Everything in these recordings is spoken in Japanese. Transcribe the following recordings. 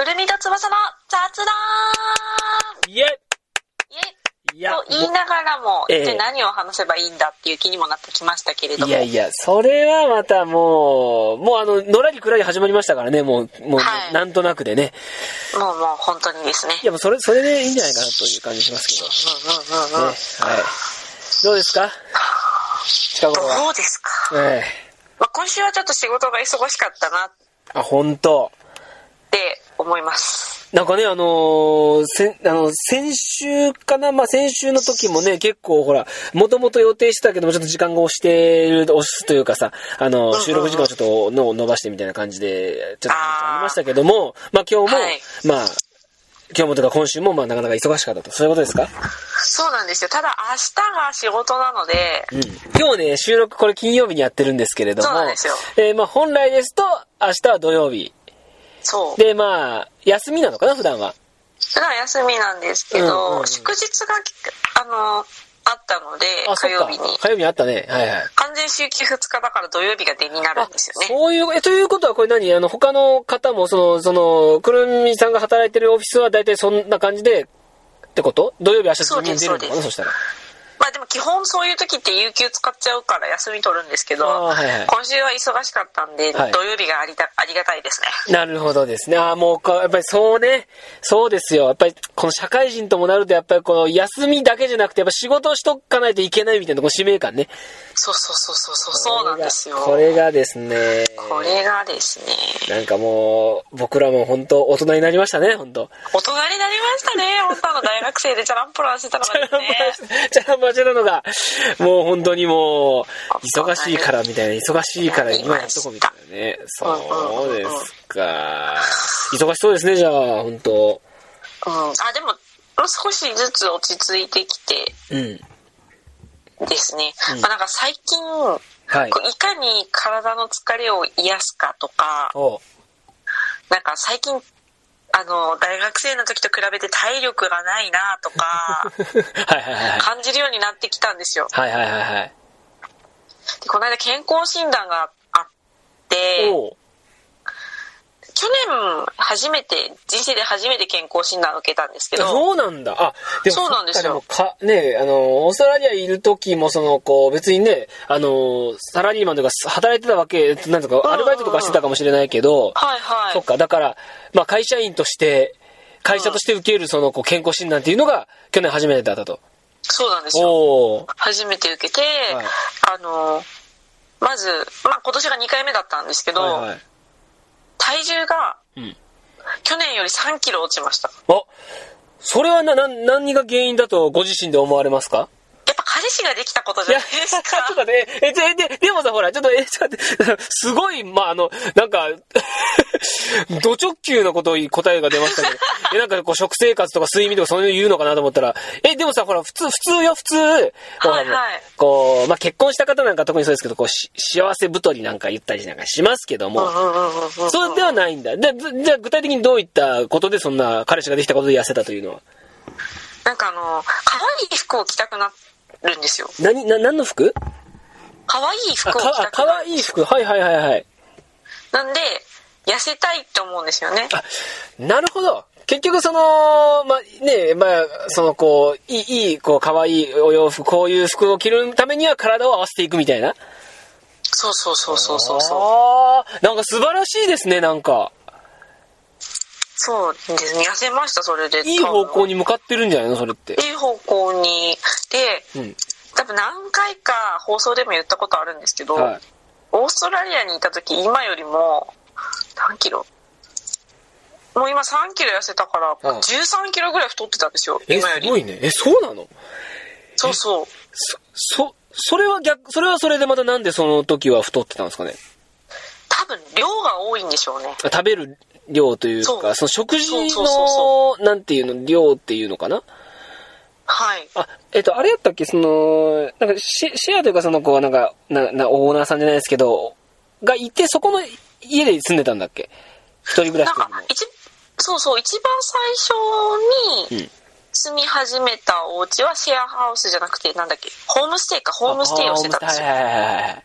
くるみと翼の雑談イエイエと言いながらも、じゃあ何を話せばいいんだっていう気にもなってきましたけれども。 いや、それはまたもうのらりくらり始まりましたからね、もう、はい、なんとなくでね。 もう本当にですね。 いや、もうそれでいいんじゃないかなという感じしますけど。ね、はい。どうですか？近頃は。 どうですか？今週はちょっと仕事が忙しかったな。 あ、本当。 って思います。 なんかね、先週かな、先週の時もね、結構ほら、もともと予定してたけども、ちょっと時間が押すというかさ、収録時間をちょっと伸ばしてみたいな感じで、ちょっとありましたけども、今日も、はい、今日もとか今週もなかなか忙しかったと、そういうことですか？ そうなんですよ。ただ明日が仕事なので、 今日ね、収録これ金曜日にやってるんですけれども、 そうなんですよ。 本来ですと、明日は土曜日。 そう。 で、休みなのかな、普段は。 普段休みなんですけど、祝日が、あったので、火曜日に。 火曜日にあったね。はいはい。 完全週休2日だから土曜日が出になるんですよね。 そういう、ということはこれ何？他の方も、くるみさんが働いてるオフィスは大体そんな感じで、ってこと？土曜日明日出るのかな、そしたら。 でも基本そういう時って有給使っちゃうから休み取るんですけど、 はいはい、 今週は忙しかったんで、土曜日がありがたいですね。 なるほどですね。もうやっぱりそうね、そうですよ。やっぱりこの社会人ともなると、やっぱりこの休みだけじゃなくて、やっぱ仕事をしとかないといけないみたいなこの使命感ね。 そうなんですよ。 これがですね。なんかもう僕らも本当大人になりましたね、本当。 大人になりましたね。本当大学生でチャランポランしてたのがですね。 チャランポランしてたのがもう本当にもう忙しいからみたいな、忙しいから今やっとこみたいなね。そうですか。忙しそうですね、じゃあ本当。 でも少しずつ落ち着いてきてですね。なんか最近、いかに体の疲れを癒すかとか、なんか最近大学生の時と比べて体力がないなとか感じるようになってきたんですよ。でこの間健康診断があって、去年人生で初めて健康診断を受けたんですけど。 そうなんだ。でもそうなんですよ。 ね、オーストラリアいる時も別にね、サラリーマンとか働いてたわけ、なんとかアルバイトとかしてたかもしれないけど、そっか、だから会社員として会社として受ける健康診断っていうのが去年初めてだったと。 そうなんですよ。初めて受けて、まず今年が2回目だったんですけど、体重が去年より3キロ落ちました。 それは何が原因だとご自身で思われますか？ やっぱ彼氏ができたことじゃないですか。 ちょっとね、でもさ、ほら、ちょっとすごい、なんか、ド直球の答えが出ましたけど、なんか食生活とか睡眠とかそういうの言うのかなと思ったら、でもさ、ほら、普通。結婚した方なんか特にそうですけど、幸せ太りなんか言ったりなんかしますけども、それではないんだ。じゃあ具体的にどういったことでそんな彼氏ができたことで痩せたというのは？ なんか可愛い服を着たくなるんですよ。 何の服？ 可愛い服を着たくなる。 可愛い服。はい。 なんで痩せたいって思うんですよね。 なるほど。結局いい可愛いお洋服、こういう服を着るためには体を合わせていくみたいな。 そう。 なんか素晴らしいですね、なんか。 そうですね、痩せました。それでいい方向に向かってるんじゃないの、それって。 いい方向にで、多分何回か放送でも言ったことあるんですけど、オーストラリアにいた時今よりも何キロ、もう今3キロ痩せたから13キロぐらい太ってたんですよ、今より。 すごいね。そうなの？ そう。 それはそれでまたなんでその時は太ってたんですかね？ 多分量が多いんでしょうね。 食べる量というか、その食事のなんていうの、量っていうのかな？ はい。 あれやったっけ、なんかシェアというか、オーナーさんじゃないですけどがいて、そこの家で住んでたんだっけ？一人暮らしというの。 一番最初に住み始めたお家はシェアハウスじゃなくて、なんだっけ、ホームステイをしてたんですよ。で、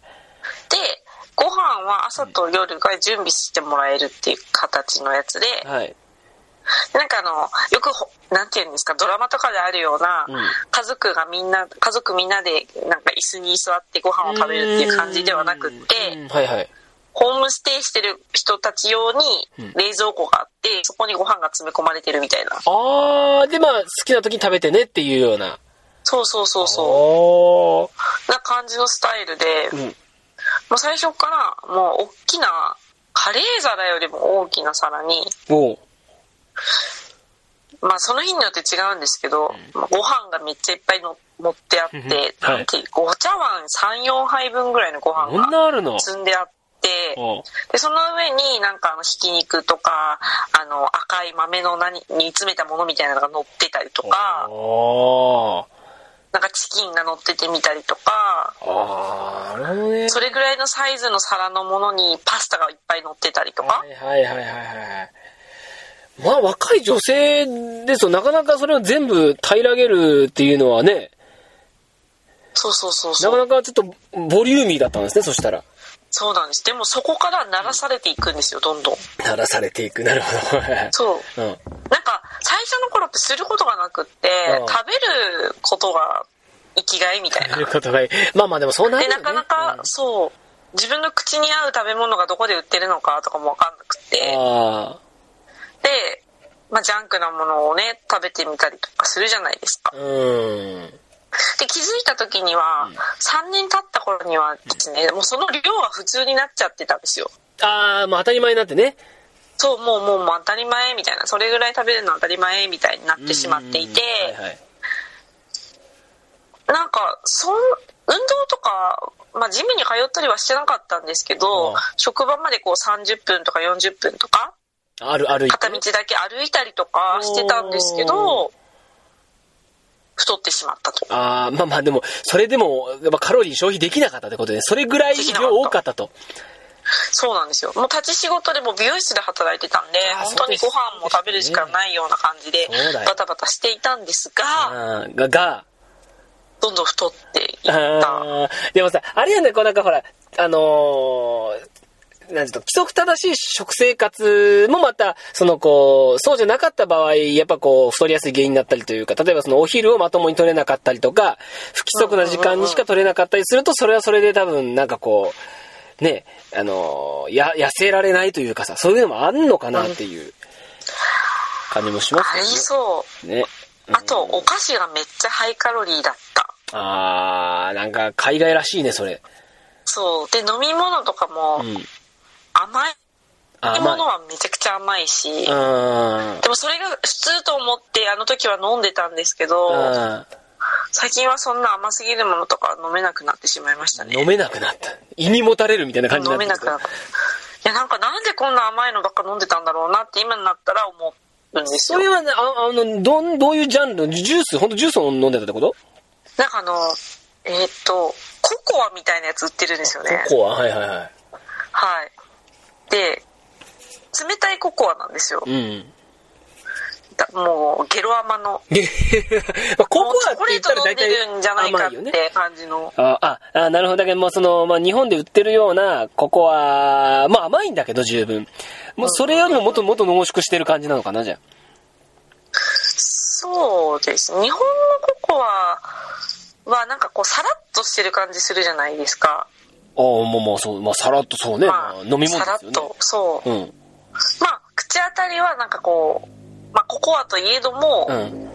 ご飯は朝と夜が準備してもらえるっていう形のやつで、 なんかよくなんていうんですか、ドラマとかであるような、家族みんなでなんか椅子に座ってご飯を食べるっていう感じではなくって、 はいはい、 ホームステイしてる人たち用に冷蔵庫があって、そこにご飯が詰め込まれてるみたいな。 でまあ好きな時に食べてねっていうような。 そうな感じのスタイルで、もう最初からもう大きなカレー皿よりも大きな皿に、まあその日によって違うんですけど、ご飯がめっちゃいっぱい持ってあって、はい、お茶碗 3,4 杯分ぐらいのご飯が積んであって、でその上になんかひき肉とか赤い豆の煮詰めたものみたいなのが乗ってたりとか、なんかチキンが乗っててみたりとか、それぐらいのサイズの皿のものにパスタがいっぱい乗ってたりとか。 まあ若い女性ですとなかなかそれを全部平らげるっていうのはね。なかなかちょっとボリューミーだったんですね、そしたら。 そうなんです。でもそこから慣らされていくんですよ、どんどん。 慣らされていく、なるほど。 そう。なんか最初の頃ってすることがなくって、食べることが生きがいみたいな。 食べることがいい。まあまあでもそうなるよね。 で、なかなか、そう。自分の口に合う食べ物がどこで売ってるのかとかもわかんなくて。で、まあ、ジャンクなものをね食べてみたりとかするじゃないですか。で気づいた時には、3年経った頃にはですね、もうその量が普通になっちゃってたんですよ。 もう当たり前になってね。 そう、もう当たり前みたいな、それぐらい食べるの当たり前みたいになってしまっていて、なんか運動とか、まあ、ジムに通ったりはしてなかったんですけど、職場までこう30分とか40分とか片道だけ歩いたりとかしてたんですけど、太ってしまったと。 まあまあでもそれでもやっぱカロリー消費できなかったってことで、それぐらい量多かったと。 そうなんですよ。もう立ち仕事でも美容室で働いてたんで、本当にご飯も食べるしかないような感じでバタバタしていたんですが、どんどん太っていった。 でもさ、あれやね、こうなんかほらなんていうの、規則正しい食生活もまたそうじゃなかった場合やっぱ太りやすい原因になったりというか、例えばお昼をまともに取れなかったりとか、不規則な時間にしか取れなかったりすると、それはそれで多分なんかね、痩せられないというかさ、そういうのもあんのかなっていう感じもしますね。ありそうね。あとお菓子がめっちゃハイカロリーだった。 なんか海外らしいね、それ。 そうで、飲み物とかも、甘いものはめちゃくちゃ甘いし、でもそれが普通と思ってあの時は飲んでたんですけど、最近はそんな甘すぎるものとか飲めなくなってしまいましたね。 飲めなくなった。胃にもたれるみたいな感じになって。 飲めなくなった。いや、なんでこんな甘いのばっか飲んでたんだろうなって今になったら思うんですよ。 それはね、どういうジャンル、ジュース、本当ジュースを飲んでたってこと？ なんかココアみたいなやつ売ってるんですよね。 ココア、はい。 で、冷たいココアなんですよ。もうゲロ甘のココアって言ったら大体甘いんじゃないかって感じの。 なるほど。だけどもう日本で売ってるようなココア、まあ甘いんだけど十分。もうそれよりももっと濃縮してる感じなのかな、じゃあ。 そうです。日本のココアはなんかサラッとしてる感じするじゃないですか。 そう、サラッとそうね。飲み物ですよね。 サラッと、そう。口当たりはなんかココアといえども、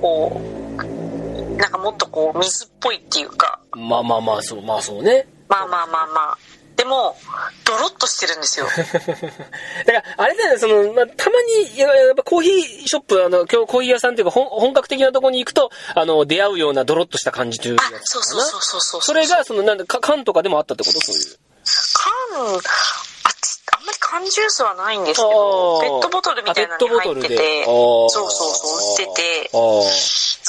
なんかもっと水っぽいっていうか。 そうね。 でもドロッとしてるんですよ。 だからあれだよね、たまにやっぱコーヒーショップ、今日コーヒー屋さんっていうか本格的なところに行くと出会うようなドロッとした感じというやつかな。 そう。 それがなんで缶とかでもあったってこと？そういう缶、あんまり缶ジュースはないんですけど、ペットボトルみたいなのに入ってて、そう売ってて、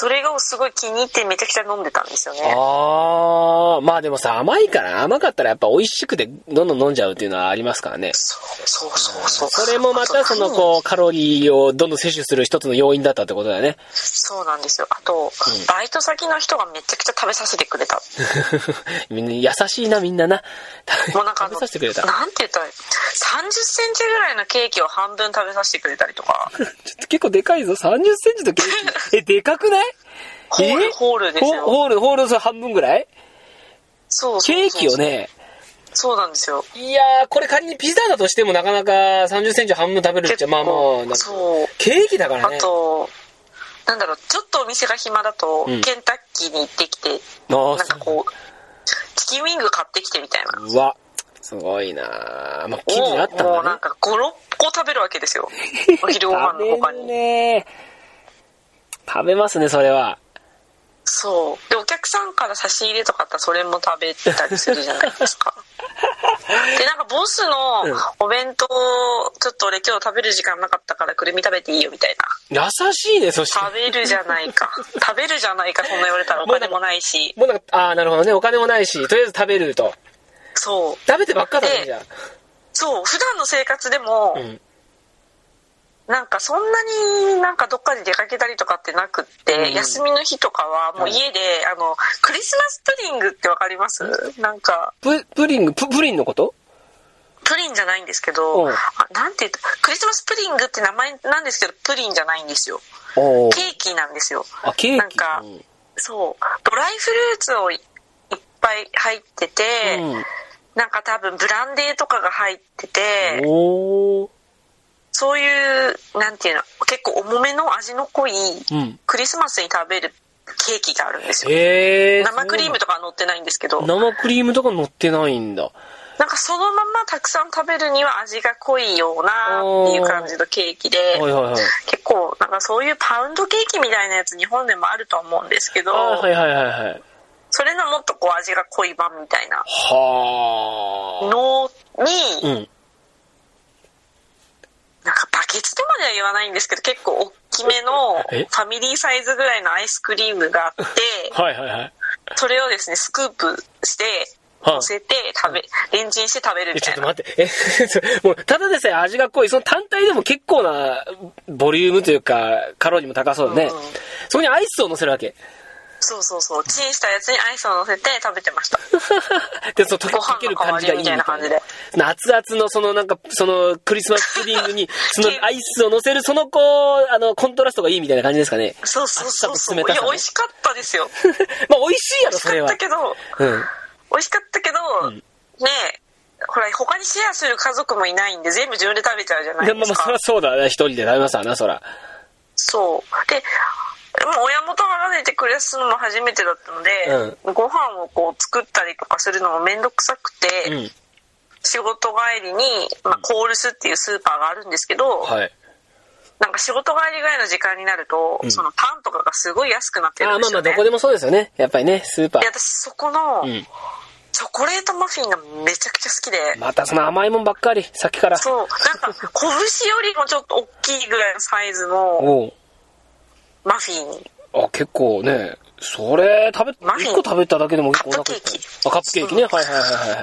それがすごい気に入ってめちゃくちゃ飲んでたんですよね。 まあでもさ、甘かったらやっぱ美味しくてどんどん飲んじゃうっていうのはありますからね。 そう。 それもまたそのこうカロリーをどんどん摂取する一つの要因だったってことだよね。 そうなんですよ。あと、バイト先の人がめちゃくちゃ食べさせてくれた。 みんな優しいな、みんなな。 もうなんか食べさせてくれた。 なんて言ったら、30センチぐらいのケーキを半分食べさせてくれたりとか。 ちょっと結構でかいぞ。30センチのケーキ。でかくない？ ホールですよ。 ホールそれ半分ぐらい？ そう。 ケーキをね。 そうなんですよ。 いやー、これ仮にピザだとしてもなかなか30センチ半分食べるっちゃ、まあそう。 ケーキだからね。 あと、なんだろう、ちょっとお店が暇だと、ケンタッキーに行ってきて、なんかこう、チキンウィング買ってきてみたいな。 うわ、すごいなぁ。まあ、気になったんだね。 もうなんか5、6個食べるわけですよ。お昼ご飯の他に。 食べるね。食べますね、それは。 そうでお客さんから差し入れとかあったらそれも食べたりするじゃないですか。でなんかボスのお弁当ちょっと俺今日食べる時間なかったからくるみ食べていいよみたいな。 優しいね。そして食べるじゃないかそんな言われたらお金もないしもうなんかなるほどね、お金もないしとりあえず食べると。 そう食べてばっかだね。じゃあそう普段の生活でも、なんかそんなになんかどっかに出かけたりとかってなくって、休みの日とかはもう家で、クリスマスプディングってわかります？なんかプリンのこと？ プリンじゃないんですけど、なんて言うとクリスマスプディングって名前なんですけどプリンじゃないんですよ。ケーキなんですよ。 ケーキ。 なんか、そうドライフルーツをいっぱい入ってて、なんか多分ブランデーとかが入ってて。そういうなんていうの結構重めの味の濃いクリスマスに食べるケーキがあるんですよ。生クリームとかは乗ってないんですけど。 生クリームとか乗ってないんだ。 なんかそのままたくさん食べるには味が濃いようなっていう感じのケーキで、結構なんかそういうパウンドケーキみたいなやつ日本でもあると思うんですけど、それのもっとこう味が濃い版みたいなのに。なんかバケツとまでは言わないんですけど結構大きめのファミリーサイズぐらいのアイスクリームがあってそれをですねスクープして乗せてレンチンして食べるみたいな。 ちょっと待ってもうただでさえ味が濃いその単体でも結構なボリュームというかカロリーも高そうだね。そこにアイスを乗せるわけ。 そうチンしたやつにアイスを乗せて食べてました。 でその溶ける感じがいいみたいな感じで熱々のそのなんかそのクリスマスプディングにそのアイスを乗せるそのこうコントラストがいいみたいな感じですかね。 そういや美味しかったですよ。 まあ美味しいやろそれは。 美味しかったけどねほら他にシェアする家族もいないんで全部自分で食べちゃうじゃないですか。 そりゃそうだね、一人で食べますわなそら。 そうでもう親元離れて暮らすのも初めてだったので、ご飯をこう作ったりとかするのもめんどくさくて、仕事帰りに、コールスっていうスーパーがあるんですけど、なんか仕事帰りぐらいの時間になると、そのパンとかがすごい安くなってるんですよね。 どこでもそうですよねやっぱりねスーパー。 で私そこの、チョコレートマフィンがめちゃくちゃ好きで。 またその甘いもんばっかりさっきから。 そうなんか拳よりもちょっと大きいぐらいのサイズのマフィン。 結構ねそれ1個食べただけでも結構カップケーキ。 カップケーキね。マフ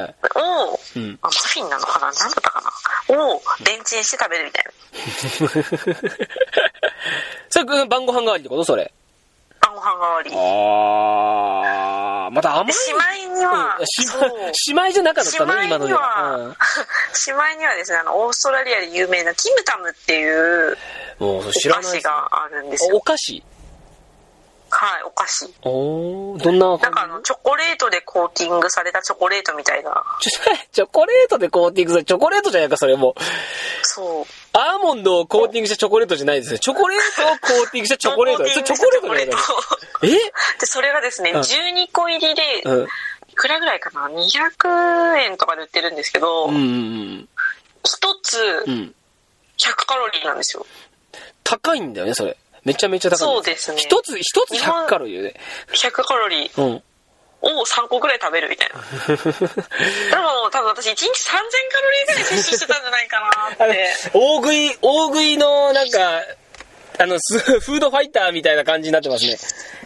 ィンなのかな、何だったかなをレンチンして食べるみたいな。 それ晩ご飯代わりってこと？それ晩ご飯代わり。 また甘い。 しまいには、 しまいじゃなかったの今のでは。 しまいにはですねオーストラリアで有名なキムタムっていうお菓子があるんですよ。 お菓子？ はい、お菓子。 どんな？ なんかチョコレートでコーティングされたチョコレートみたいな。 チョコレートでコーティングされたチョコレートじゃないかそれも。 そう。 アーモンドをコーティングしたチョコレートじゃないですね。チョコレートをコーティングしたチョコレート。チョコレートじゃないか。 でそれがですね、12個入りでいくらぐらいかな、200円とかで売ってるんですけど、1つ100カロリーなんですよ。 高いんだよねそれ。めちゃめちゃ高い。 そうですね。 一つ100カロリーで。 100カロリーを3個ぐらい食べるみたいな。でも多分私1日3000カロリーぐらい摂取してたんじゃないかなって。 大食いのなんかフードファイターみたいな感じになってますね。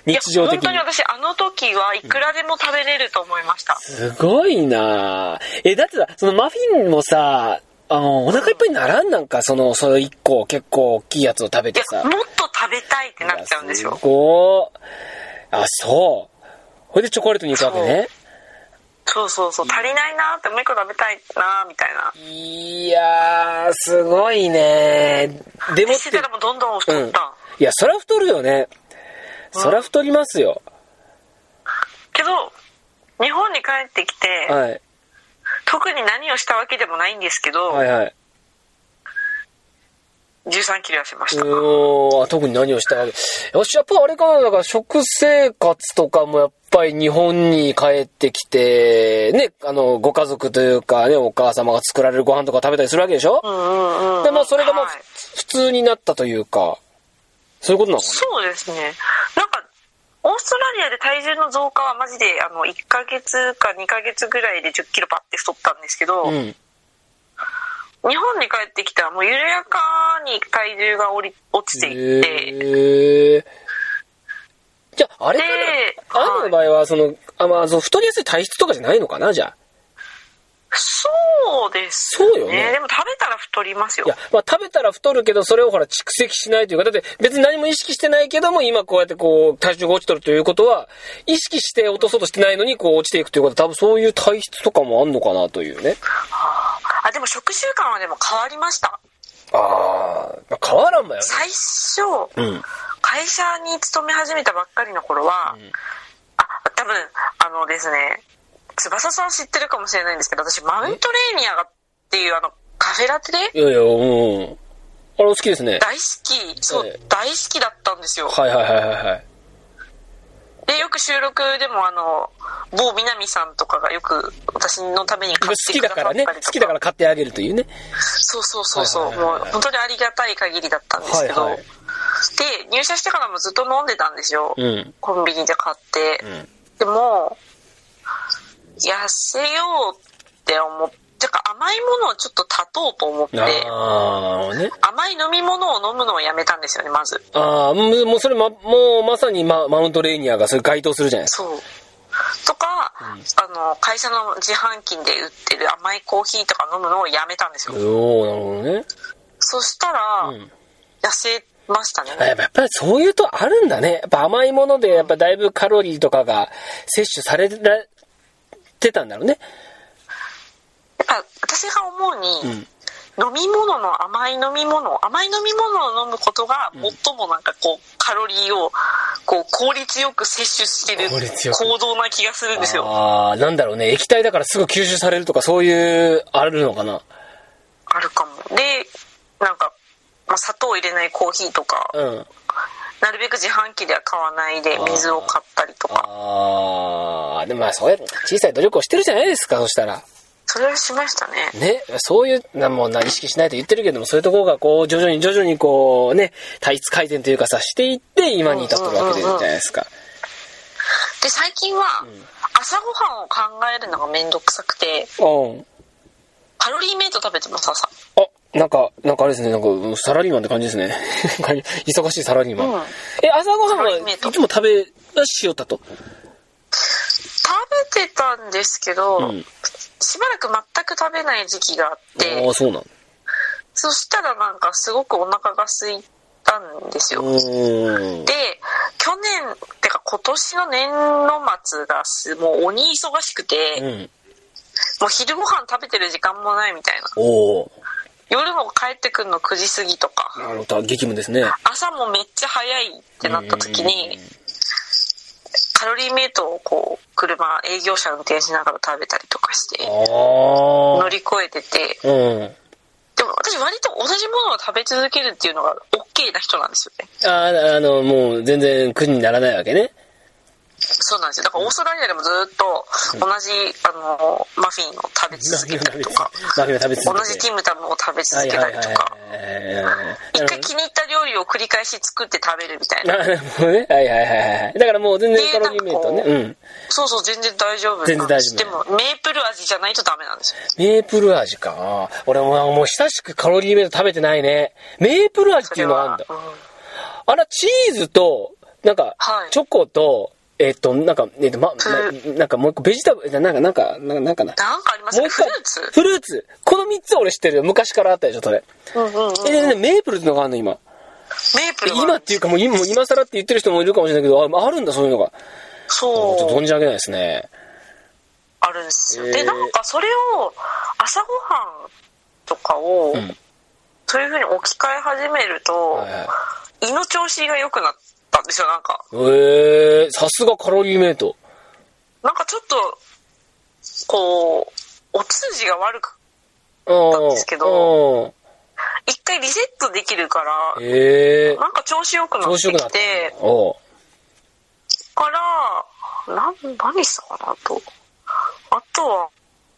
日常的に。 本当に私あの時はいくらでも食べれると思いました。 すごいなぁ。だってさ、そのマフィンもさ、お腹いっぱいにならんなんか、その一個結構大きいやつを食べてさ。 もっと食べたいってなっちゃうんですよ。 すごー。あ、そう。これでチョコレートに行くわけね。 そう。足りないなーって、もう一個食べたいなーみたいな。 いやー、すごいねー。でもしてたらもうどんどん太った。 いや、そら太るよね。そら太りますよ。 けど、日本に帰ってきて、はい、特に何をしたわけでもないんですけど、はいはい。13キロ痩せました。 特に何をしたわけ。よし、やっぱあれかな、だから食生活とかもやっぱり日本に帰ってきて、ね、ご家族というかね、お母様が作られるご飯とか食べたりするわけでしょ？で、まあそれがもう、はい、普通になったというか、そういうことなのかな？ そうですね。なんか、オーストラリアで体重の増加はマジで1ヶ月か2ヶ月ぐらいで10キロパッて太ったんですけど、日本に帰ってきたらもう緩やかに体重が落ちていって、 じゃあ、あれかな、あなたの場合は、太りやすい体質とかじゃないのかな、じゃあ。 そうですね。そうよね。でも食べたら太りますよ。 いや、まあ食べたら太るけど、それをほら蓄積しないというか、だって別に何も意識してないけども、今こうやって体重が落ちとるということは、意識して落とそうとしてないのに落ちていくということは、多分そういう体質とかもあんのかなというね。 でも食習慣はでも変わりました。 変わらんばよね。 最初、会社に勤め始めたばっかりの頃は、多分、ですね、翼さん知ってるかもしれないんですけど、私マウントレーニアっていうカフェラテで、 いやいや、あれ好きですね。 大好き、そう、大好きだったんですよ。 はい。 で、よく収録でも某南さんとかがよく私のために買ってくださったりとか。 好きだから買ってあげるというね。 そう、もう本当にありがたい限りだったんですけど、で、入社してからもずっと飲んでたんですよ。コンビニで買って。でも、痩せようって思って、甘いものをちょっと断とうと思って、甘い飲み物を飲むのをやめたんですよね、まず。 もうそれもうまさにマウントレーニアがそれ該当するじゃないですか。 そう。とか、会社の自販機で売ってる甘いコーヒーとか飲むのをやめたんですよ。 なるほどね。 そしたら、痩せましたね。 やっぱりそういうとあるんだね。やっぱ甘いものでやっぱだいぶカロリーとかが摂取されてたんだろうね。 やっぱ私が思うに、甘い飲み物を飲むことが最もカロリーを効率よく摂取してる行動な気がするんですよ。 なんだろうね、液体だからすぐ吸収されるとかそういうあるのかな。 あるかも。で、砂糖を入れないコーヒーとか、なるべく自販機では買わないで水を買ったりとか。 でもそういう小さい努力をしてるじゃないですか、そしたら。 それはしましたね。 ね、そういう意識しないと言ってるけども、そういうところが徐々に体質改善というかさしていって今に至ってるわけじゃないですか。 で、最近は朝ごはんを考えるのがめんどくさくて、カロリーメイト食べてます、朝。 なんかあれですね、サラリーマンって感じですね。忙しいサラリーマン。朝ごはんはいつもしよったと？ 食べてたんですけど、しばらく全く食べない時期があって、 そうなの。 そしたらすごくお腹が空いたんですよ。で、去年ってか今年の年の末がもう鬼忙しくて、もう昼ご飯食べてる時間もないみたいな。夜も帰ってくるの9時過ぎとか。 激務ですね。 朝もめっちゃ早いってなった時に、カロリーメイトを営業車運転しながら食べたりとかして乗り越えてて、でも私割と同じものを食べ続けるっていうのが OK な人なんですよね。 もう全然苦にならないわけね。 そうなんですよ。だからオーストラリアでもずっと同じマフィンを食べ続けたりとか、同じティムタムを食べ続けたりとか、一回気に入った料理を繰り返し作って食べるみたいな。なるほどね。だからもう全然カロリーメイトね。そう全然大丈夫。全然大丈夫。でもメープル味じゃないとダメなんですよ。 メープル味か。俺もう久しくカロリーメイト食べてないね。メープル味っていうのがあるんだ。チーズとなんか、チョコと、なんかもう一個ベジタブル、なんかありますね。フルーツ。この3つ俺知ってるよ。昔からあったでしょ、それ。メープルってのがあるの、今。 メープル今っていうかもう今更って言ってる人もいるかもしれないけど、あるんだ、そういうのが。 そう。 ちょっと存じ上げないですね。 あるんですよ。で、なんかそれを、朝ごはんとかを、そういう風に置き換え始めると、胃の調子が良くなったんですよ、なんか。 さすがカロリーメイト。 なんかちょっと、こう、お通じが悪かったんですけど、一回リセットできるから、なんか調子良くなってきて、から、何したかなと。あとは、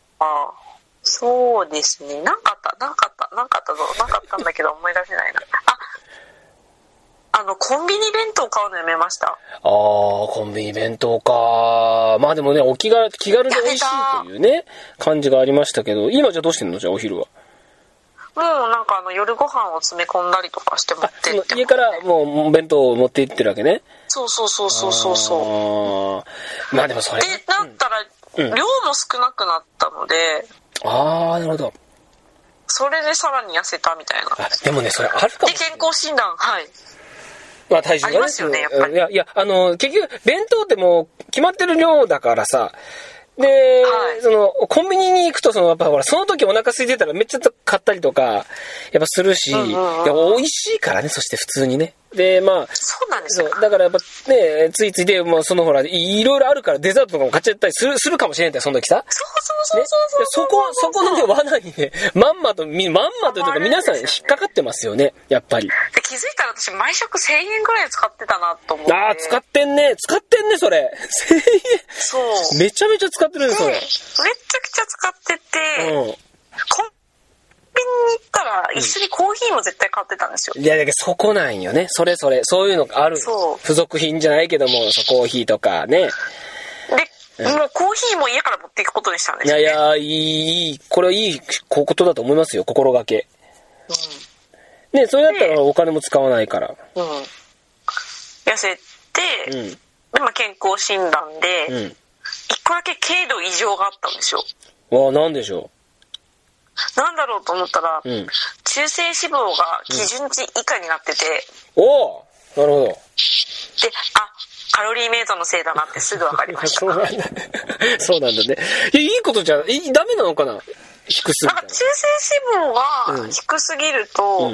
そうですね。なんかあったんだけど思い出せないな。コンビニ弁当買うのやめました。 コンビニ弁当か。まあでもね、気軽で美味しいというね、感じがありましたけど、今じゃどうしてんの？じゃあお昼は。 もうなんか夜ご飯を詰め込んだりとかして持ってって、 家からもう弁当を持って行ってるわけね。 そう。 まあでもそれ。 で、なったら、量も少なくなったので。 なるほど。 それでさらに痩せたみたいな。 でもね、それあるかもしれない。 で、健康診断、はい。 まあ体重がね。ありますよね、やっぱり。 いや、結局、弁当ってもう決まってる量だからさ、で、コンビニに行くと、やっぱほら、その時お腹空いてたらめっちゃ買ったりとか、やっぱするし、美味しいからね、そして普通にね。で、まあ、 そうなんですよ。 だからやっぱね、ついついで、もうほら、いろいろあるからデザートとかも買っちゃったりするかもしれないんだよ、その時さ。そこのね、罠にね、まんまとというか皆さん引っかかってますよね、やっぱり。 気づいたら私、毎食1000円ぐらい使ってたなと思って。 使ってんね、それ。1000円。 そう。 めちゃめちゃ使ってるんですよ。めちゃくちゃ使ってて、コンビニに行ったら一緒にコーヒーも絶対買ってたんですよ。 いや、だけどそこなんよね。そういうのある。付属品じゃないけども、コーヒーとかね。 で、もうコーヒーも家から持っていくことにしたんですよ、ね。 これはいいことだと思いますよ、心がけ。ね、それだったらお金も使わないから。 痩せて、で、健康診断で、一個だけ軽度異常があったんですよ。 なんでしょう。なんだろうと思ったら、中性脂肪が基準値以下になってて。 なるほど。で、 カロリーメイトのせいだなってすぐ分かりました。 そうなんだね。いいことじゃダメなのかな？低すぎたら。 中性脂肪が低すぎると、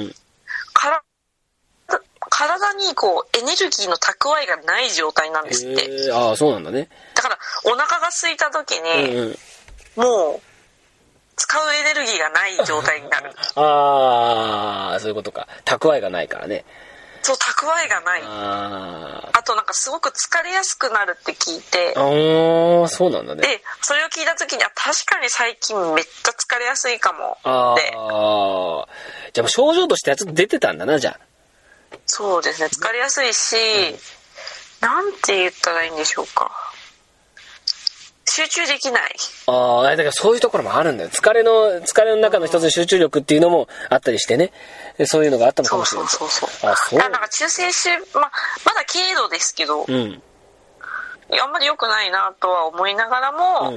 体にエネルギーの蓄えがない状態なんですって。 そうなんだね。 だからお腹が空いた時に、もう使うエネルギーがない状態になる。 そういうことか。蓄えがないからね。 そう、蓄えがない。あとなんかすごく疲れやすくなるって聞いて。 そうなんだね。 で、それを聞いた時に確かに最近めっちゃ疲れやすいかもって。 じゃあもう症状としてはちょっと出てたんだな、じゃあ。 そうですね、疲れやすいし、なんて言ったらいいんでしょうか。集中できない。 だからそういうところもあるんだよ。疲れの中の一つに集中力っていうのもあったりしてね。そういうのがあったのかもしれない。 そう。なんか中性脂肪、まだ軽度ですけど、あんまり良くないなとは思いながらも、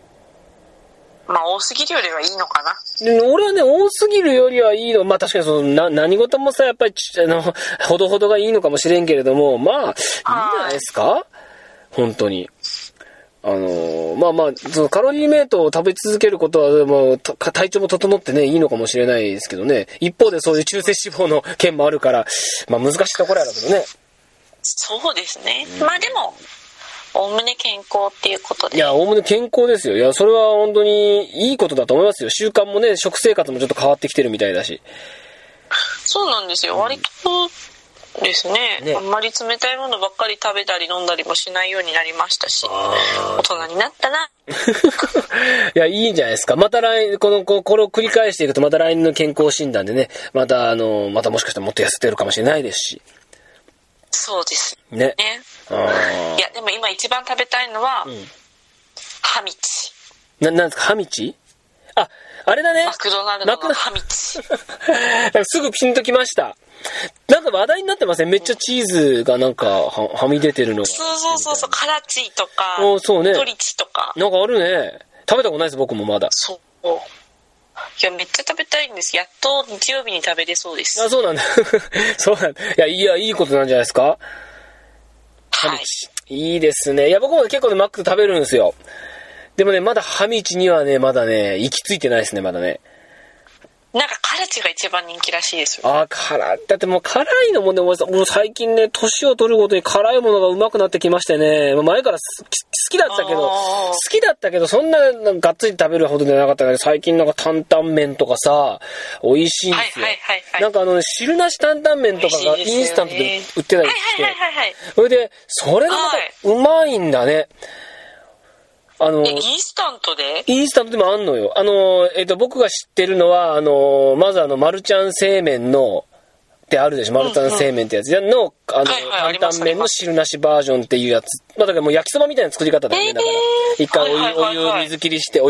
多すぎるよりはいいのかな。 俺はね、多すぎるよりはいいの。確かに何事もさ、やっぱりほどほどがいいのかもしれんけれども、いいんじゃないですか？本当に。そのカロリーメイトを食べ続けることは、体調も整ってね、いいのかもしれないですけどね。一方でそういう中性脂肪の件もあるから、難しいところやだけどね。 そうですね。でも、おおむね健康っていうことで。 いや、おおむね健康ですよ。いや、それは本当にいいことだと思いますよ。習慣もね、食生活もちょっと変わってきてるみたいだし。 そうなんですよ。割とですね。あんまり冷たいものばっかり食べたり飲んだりもしないようになりましたし、大人になったな。 いや、いいんじゃないですか。またこれを繰り返していくと、また来年の健康診断でね、またもしかしたらもっと痩せてるかもしれないですし。 そうですね。 いや、でも今一番食べたいのは、ハミチ。 なんですか、ハミチ？あれだね。 マクドナルドのハミチ。 すぐピンときました。 なんか話題になってません？めっちゃチーズがなんかはみ出てるのが。 そう、カラチとか、 そうね。 トリチとか。 なんかあるね。食べたことないです、僕もまだ。 そう。いや、めっちゃ食べたいんです。やっと日曜日に食べれそうです。 あ、そうなんだ。そうなんだ。いや、いいことなんじゃないですか？ はい。 いいですね。いや、僕も結構ね、マック食べるんですよ。でもね、まだハミチにはね、まだね、行き着いてないですね、まだね。 なんかカラチが一番人気らしいですよ。 だってもう辛いのもね、もう最近ね、年を取るごとに辛いものがうまくなってきましてね、前から好きだったけど、そんながっつり食べるほどじゃなかったけど、最近なんか担々麺とかさ、美味しいんですよ。なんか汁なし担々麺とかがインスタントで売ってたりして、それで、それがまたうまいんだね。 インスタントでもあんのよ。僕が知ってるのは、まずマルちゃん製麺の、ってあるでしょ、マルちゃん製麺ってやつの、担々麺の汁なしバージョンっていうやつ。だからもう焼きそばみたいな作り方だよね、だから。一回お湯を水切りして、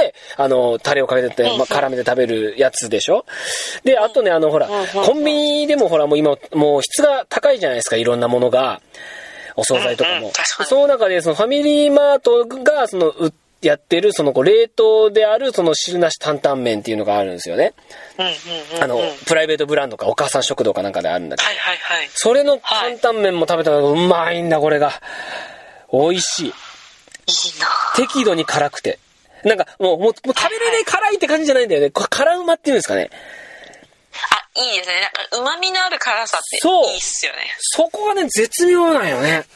タレをかけて、絡めて食べるやつでしょ。で、あとね、ほら、コンビニでもほら、もう今、もう質が高いじゃないですか、いろんなものが。お惣菜とかも。その中で、ファミリーマートが、やってる、冷凍である、汁なし担々麺っていうのがあるんですよね。プライベートブランドか、お母さん食堂かなんかであるんだけど。それの担々麺も食べたらうまいんだ、これが。美味しい。いいな。 適度に辛くて。なんか、もう食べれない辛いって感じじゃないんだよね。これ辛うまっていうんですかね。 いいですね。なんか、旨味のある辛さっていいっすよね。 そこがね、絶妙なんよね。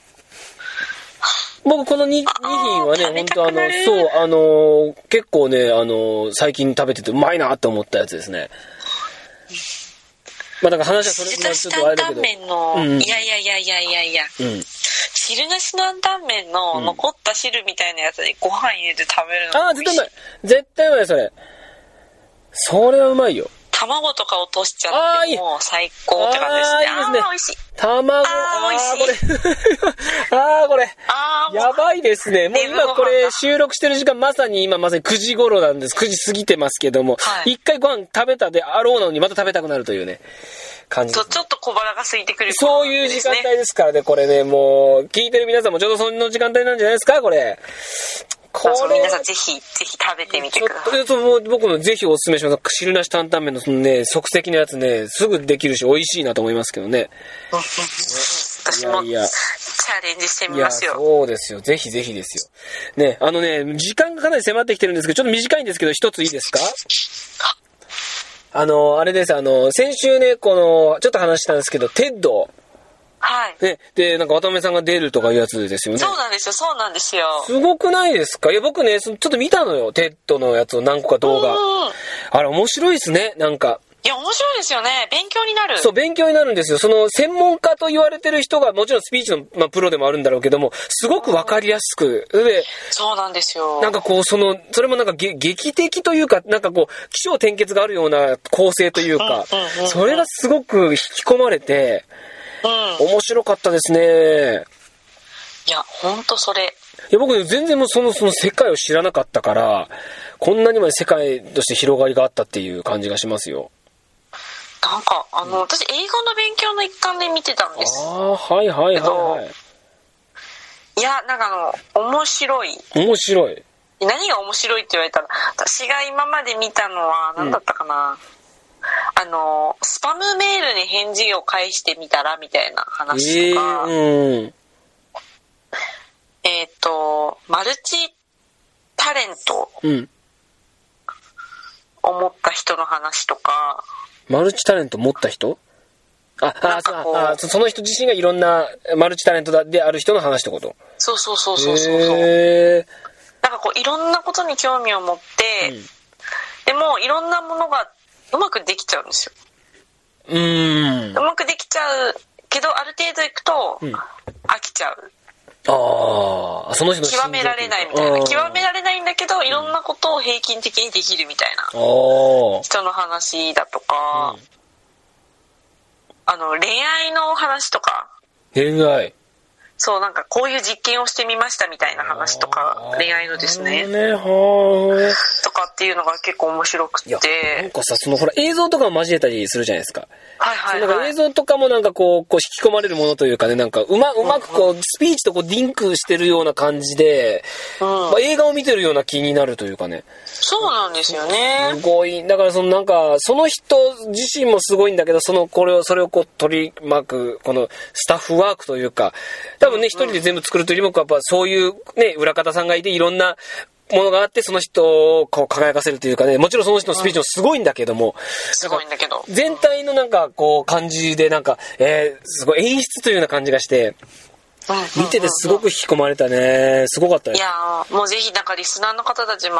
僕、この2品はね、本当結構ね、最近食べててうまいなって思ったやつですね。だから話はそれぐらいちょっとあれだけど。 汁なし担々麺の、いや。汁なし担々麺の残った汁みたいなやつにご飯入れて食べるの。 絶対うまい、それ。それはうまいよ。 卵とか落としちゃってもう最高って感じですね。 いいですね。 美味しい。 卵、 美味しい。 これ。やばいですね。もう今これ収録してる時間まさに9時頃なんです。9時過ぎてますけども、一回ご飯食べたであろうのにまた食べたくなるというね、感じです、ね。 ちょっと小腹が空いてくる、 そういう時間帯ですからね、これね、もう、聞いてる皆さんもちょうどその時間帯なんじゃないですか、これ。 皆さんぜひ食べてみてください。 僕もぜひおすすめします。汁なし担々麺のね、即席のやつね、すぐできるし美味しいなと思いますけどね。 私もチャレンジしてみますよ。 そうですよ。ぜひぜひですよ。ね、時間がかなり迫ってきてるんですけど、ちょっと短いんですけど、一ついいですか？あれです。先週ね、ちょっと話したんですけど、テッド。 はい。 ね、で、なんか渡辺さんが出るとかいうやつですよね。 そうなんですよ。 すごくないですか？いや、僕ね、ちょっと見たのよ。テッドのやつを何個か動画。あれ、面白いですね、なんか。 いや、面白いですよね。勉強になる。 そう、勉強になるんですよ。専門家と言われてる人が、もちろんスピーチの、プロでもあるんだろうけども、すごくわかりやすく。で、 そうなんですよ。 なんかそれもなんか劇的というか、なんか起承転結があるような構成というか、それがすごく引き込まれて、面白かったですね。 いや、ほんとそれ。 いや、僕全然もうその世界を知らなかったから、こんなにまで世界として広がりがあったっていう感じがしますよ。 なんか、私、英語の勉強の一環で見てたんです。 はい。 いや、なんか面白い。 面白い。 何が面白いって言われたら、私が今まで見たのは、何だったかな。スパムメールに返事を返してみたらみたいな話とか、マルチタレントを持った人の話とか。 マルチタレント持った人？その人自身がいろんなマルチタレントである人の話ってこと？ そう。なんかいろんなことに興味を持って、でもいろんなものがうまくできちゃうんですよ。うまくできちゃうけど、ある程度いくと飽きちゃう。 その人の極められないみたいな。極められないんだけど、いろんなことを平均的にできるみたいな人の話だとか、恋愛の話とか。 恋愛。 そう、なんかこういう実験をしてみましたみたいな話とか、恋愛のですね。とかっていうのが結構面白くて。 なんかさ、ほら映像とかも交えたりするじゃないですか。 はいはいはい。 なんか映像とかもなんかこう引き込まれるものというかね、なんかうまくこう、スピーチとこうリンクしてるような感じで、映画を見てるような気になるというかね。 そうなんですよね。 すごい。だからなんか、その人自身もすごいんだけど、それをこう取り巻く、このスタッフワークというか、多分ね、一人で全部作るというよりも、やっぱそういうね、裏方さんがいていろんなものがあって、その人をこう輝かせるというかね、もちろんその人のスピーチもすごいんだけども、 すごいんだけど。 全体のなんかこう感じでなんか、すごい演出というような感じがして、見ててすごく引き込まれたね。すごかったね。 いやー、もうぜひなんかリスナーの方たちも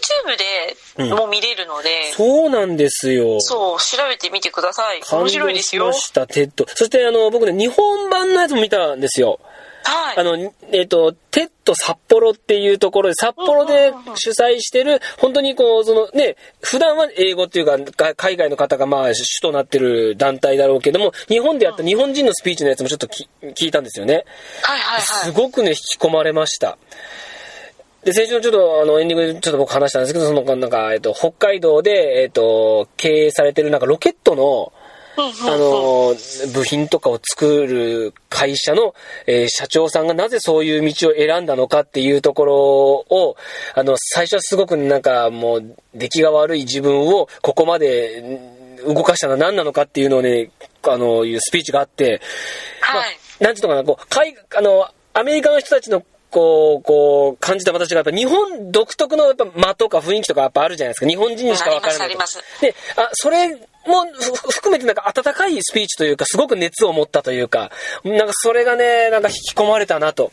YouTube でも見れるので、 そうなんですよ。 そう、調べてみてください。面白いですよ。 感動しました、テッド。そして僕ね、日本版のやつも見たんですよ。 はい。 テッド札幌っていうところで、札幌で主催してる、本当にこう、普段は英語っていうか、海外の方が主となってる団体だろうけども、日本でやった日本人のスピーチのやつもちょっと聞いたんですよね。 はいはいはい。 すごくね、引き込まれました。で、先週のちょっとエンディングでちょっと僕話したんですけど、なんか、北海道で、経営されてるなんかロケットの、部品とかを作る会社の、社長さんがなぜそういう道を選んだのかっていうところを、最初はすごくなんかもう出来が悪い自分をここまで動かしたのは何なのかっていうのをね、いうスピーチがあって、 はい。 なんていうのかな、アメリカの人たちのこう感じた私がやっぱ日本独特のやっぱ間とか雰囲気とかやっぱあるじゃないですか。日本人にしか分からない。 あります。 で、それも含めてなんか温かいスピーチというか、すごく熱を持ったというか、なんかそれがね、なんか引き込まれたなと。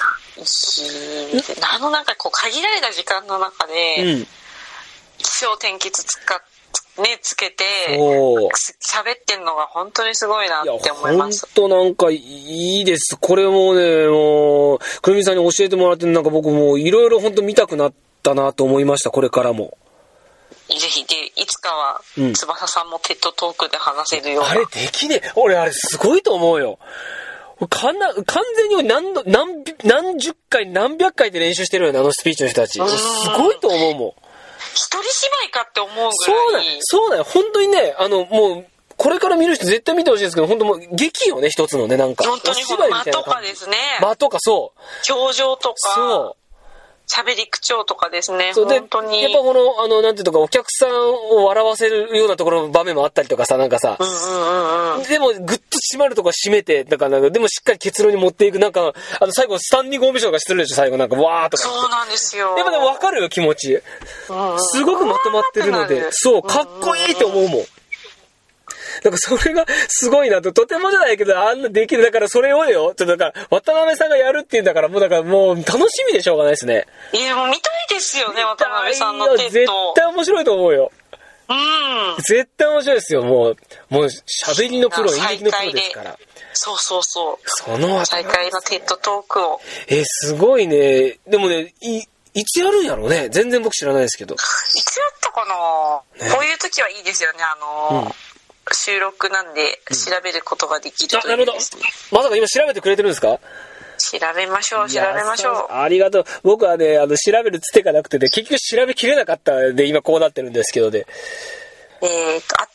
なんかこう限られた時間の中で、気象天気つけて喋ってんのが本当にすごいなって思います。 本当なんかいいです。これもね、もうくるみさんに教えてもらって、なんか僕もいろいろ本当見たくなったなと思いました。これからもぜひで、いつかは翼さんもテッドトークで話せるような、 あれできねえ。俺あれすごいと思うよ。完全に何十回何百回で練習してるよね、スピーチの人たち。すごいと思うもん。 一人芝居かって思うぐらい。 そうだよ。本当にね、もう、これから見る人絶対見てほしいですけど、本当もう劇よね、一つのね、なんか。 本当に間とかですね。 間とかそう。 表情とか。 そう。 喋り口調とかですね。 そうで、 本当に。 やっぱこの、なんていうのか、お客さんを笑わせるようなところの場面もあったりとかさ、なんかさ。でも、ぐっと締まるとこは締めて、なんか、でもしっかり結論に持っていく、なんか、最後、スタンディングオベーションとかしてるでしょ、最後、なんか、わーとか。 そうなんですよ。 やっぱでも分かるよ、気持ち。すごくまとまってるので、そう、かっこいいと思うもん。なんかそれがすごいなと、とてもじゃないけど、あんなできる。だからそれをよ、ちょっとだから、渡辺さんがやるっていうんだから、もう楽しみでしょうがないですね。 いや、もう見たいですよね、渡辺さんのテッド。 絶対面白いと思うよ。絶対面白いですよ、もう喋りのプロ、演劇のプロですから。 そう。 その再開のテッドトークを。 すごいね。でもね、いつやるんやろうね。全然僕知らないですけど。いつやったかな、ね、こういう時はいいですよね、収録なんで調べることができるという、ね。 なるほど。まさか今調べてくれてるんですか？ 調べましょう。 ありがとう。僕はね、調べるつてがなくてね、結局調べきれなかったんで、今こうなってるんですけどね。 あった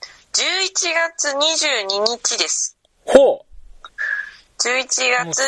。11月22日です。 ほう。 11月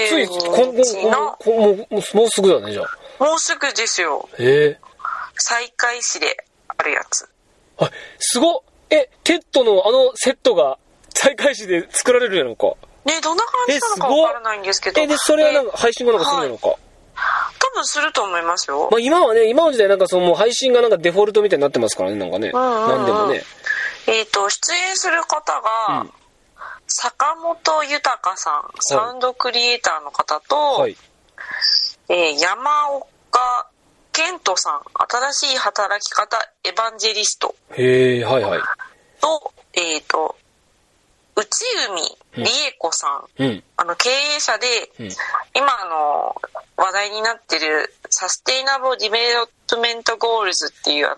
22日の。 もうすぐだね、じゃあ。 もうすぐですよ。西海市であるやつ。 すごっ。テッドのセットが西海市で作られるやのか。 ね、どんな感じなのかわからないんですけど。 で、それはなんか配信がなんかするのか。 多分すると思いますよ。 今の時代なんかもう配信がなんかデフォルトみたいになってますからね、なんかね。なんでもね。 出演する方が、坂本豊さん、サウンドクリエイターの方と、山岡健人さん、新しい働き方エヴァンジェリスト。と、内海理恵子さん、経営者で、今話題になってるサステイナブルディベロップメントゴールズっていう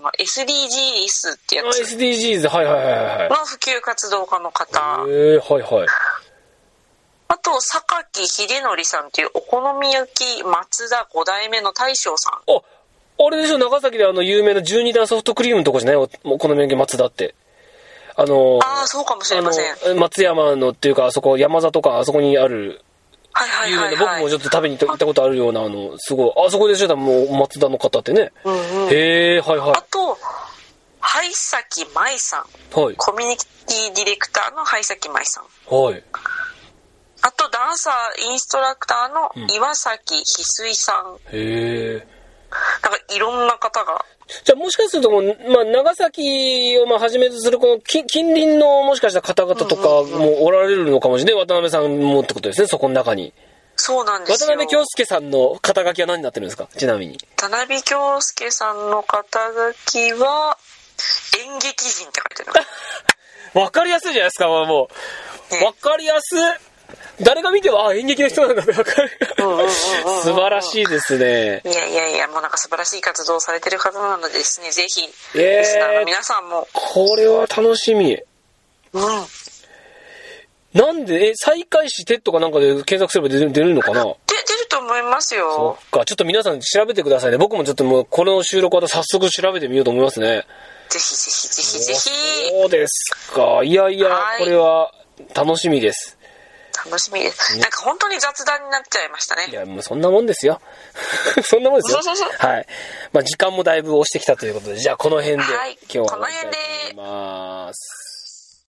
SDGs ってやつ。 SDGs、の普及活動家の方。 あとと、榊秀則さんというお好み焼き松田5代目の大将さん。 あれでしょ、長崎で有名な12段ソフトクリームのとこじゃない？お好み焼き松田って。 そうかもしれません。 松山のっていうか、あそこ、山里か、あそこにある、有名な、僕もちょっと食べに行ったことあるような、すごい、あそこでしょ、もう松田の方ってね。へえ、はいはい。 あと、灰崎舞さん。はい。コミュニティディレクターの灰崎舞さん。はい。あと、ダンサー、インストラクターの岩崎翡翠さん。へえ。なんか、いろんな方が。 じゃあもしかすると長崎をはじめとするこの近隣のもしかしたら方々とかもおられるのかもしれない。渡辺さんもってことですね、そこの中に。 そうなんですよ。 渡辺京介さんの肩書きは何になってるんですか、ちなみに。 渡辺京介さんの肩書きは演劇人って書いてある。わかりやすいじゃないですか、もう。わかりやすい。誰が見ても演劇の人なんだって分かる。素晴らしいですね。 いやもうなんか素晴らしい活動をされてる方なのでですね、ぜひリスナーの皆さんもこれは楽しみ。なんで再開してとかなんかで検索すれば出るのかな。 出ると思いますよ。 そっか、ちょっと皆さん調べてくださいね。僕もちょっともうこの収録は早速調べてみようと思いますね。 ぜひ。 そうですか。いやこれは楽しみです。 楽しみです。なんか本当に雑談になっちゃいましたね。 いや、もうそんなもんですよ。そんなもんですよ。はい。時間もだいぶ押してきたということで、じゃあこの辺で、今日は終わりたいと思います。